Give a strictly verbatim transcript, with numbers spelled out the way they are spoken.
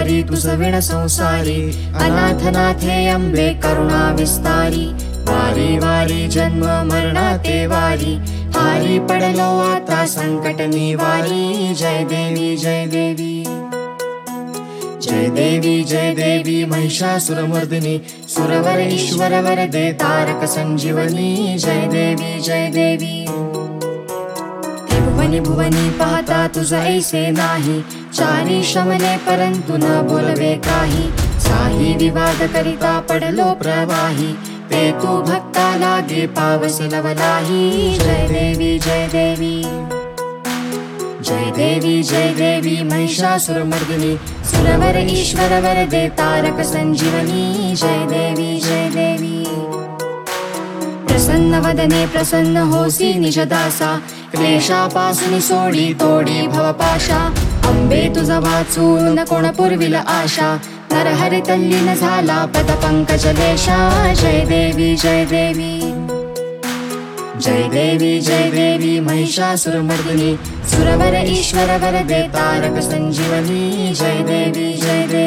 वारी तुझ विण संसारी, अनाथनाथे अंबे करुणा विस्तारी, वारी वारी जन्म मरणाते वारी, हारी पडलो आता संकट निवारी, जय देवी जय देवी जय देवी जय देवी महिषासुरमर्दिनी, सुरवर ईश्वर वरदे तारक संजीवनी, जय देवी जय देवी भुवनी भुवनी पाहता तुझ ऐसे नाही, चारी शमने परंतु न बोलवे काही, साही विवाद करिता पडलो प्रवाही, ते तू भक्ता लागे पावस लवलाही, जय देवी जय देवी जय देवी जय देवी महिषासुरमर्दिनी, सुरवर ईश्वर वरदे तारक संजीवनी, जय देवी जय देवी प्रसन्न वदने प्रसन्न होसी निजदासा, क्लेशापासून सोडी तोडी भवपाशा, अंबे तुझ वाचून कोण पुरविल आशा, नरहरि तल्लीन झाला पद पंकजलेशा, जय देवी जय देवी जय देवी जय देवी महिषासुरमर्दिनी, सुरवर ईश्वर वरदे तारक संजीवनी, जय देवी जय देवी